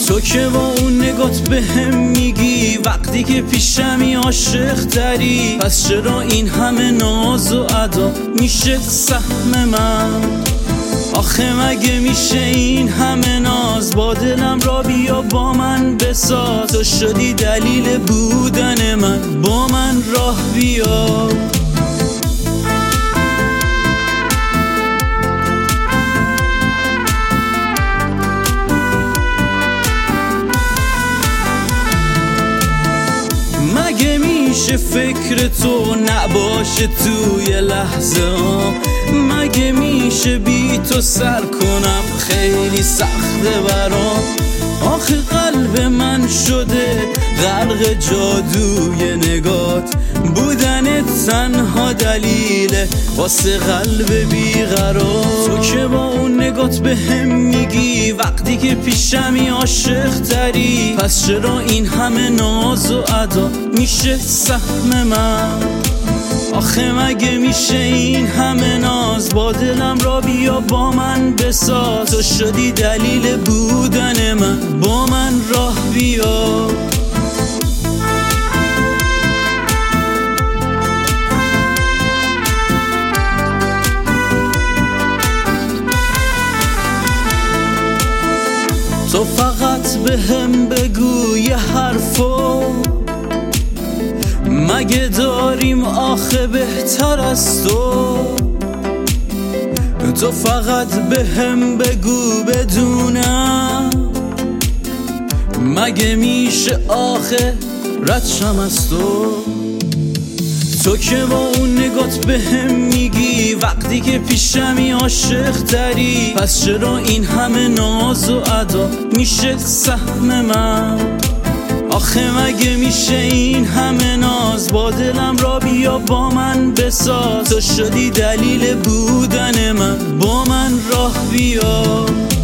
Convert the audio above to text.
تو که با اون نگات به هم میگی وقتی که پیشمی عاشق تری، پس چرا این همه ناز و ادا میشه سهم من؟ آخه مگه میشه این همه ناز؟ با دلم را بیا با من بساز، تو شدی دلیل بودن من، با من راه بیا. مگه میشه فکر تو نباشه توی لحظه ها؟ مگه میشه بی تو سر کنم؟ خیلی سخته برام. آخه قلب من شده غرق جادوی نگات، بودن تنها دلیله واسه قلب بیقرار. تو که با اون نگات به هم میگی وقتی که پیشمی عاشق تری، پس چرا این همه ناز و ادا میشه سهم من؟ آخه مگه میشه این همه ناز؟ با دلم را بیا با من بساز، تو شدی دلیل بودن من، با من راه بیا. تو فقط به هم بگو یه حرفو، مگه داریم آخه بهتر از تو؟ تو فقط به هم بگو بدونم، مگه میشه آخه رد شم از تو؟ تو که با اون نگات به هم میگی وقتی که پیشمی عاشق تری، پس چرا این همه ناز و ادا میشه سهم من؟ آخه مگه میشه این همه ناز؟ با دلم را بیا با من بساز، تو شدی دلیل بودن من، با من راه بیا.